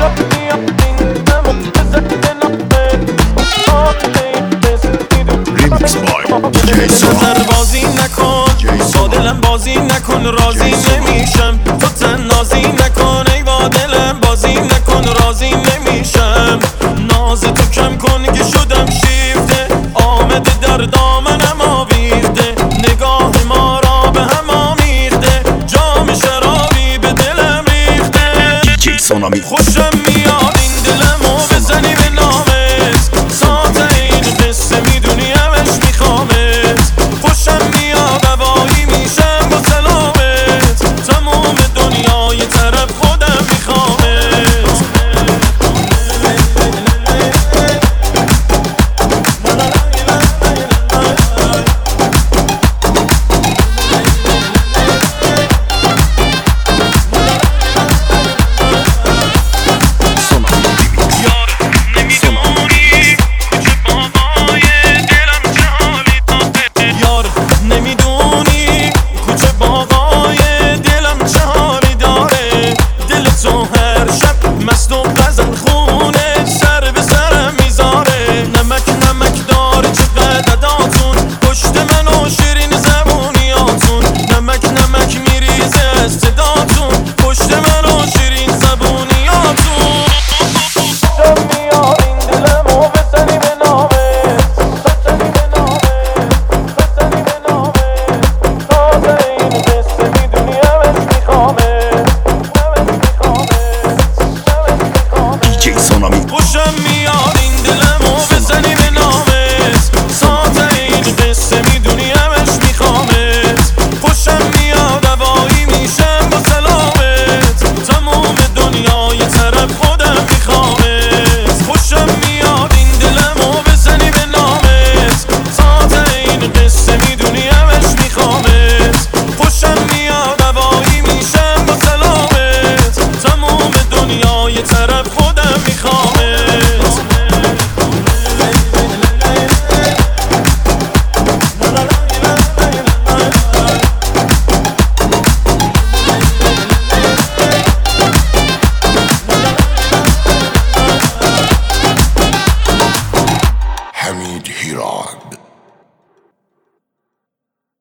نظر بازی نکن با دلم بازی نکن، راضی نمیشم تو تنازی نکن. ای با دلم بازی نکن، راضی نمیشم. ناز تو کم کن که شدم شیفته، آمده در دامنم آویخته. نگاه ما را به هم آمیخته، جام شرابی به دلم ریخته. خوشم میاد این دلمو بزنی به نامت، ساعت این قصه میدونی همش میخوامت. خوشم میاد هوایی میشم با سلامت، تموم دنیای طرف خودم میخوامت. مست و غزل خون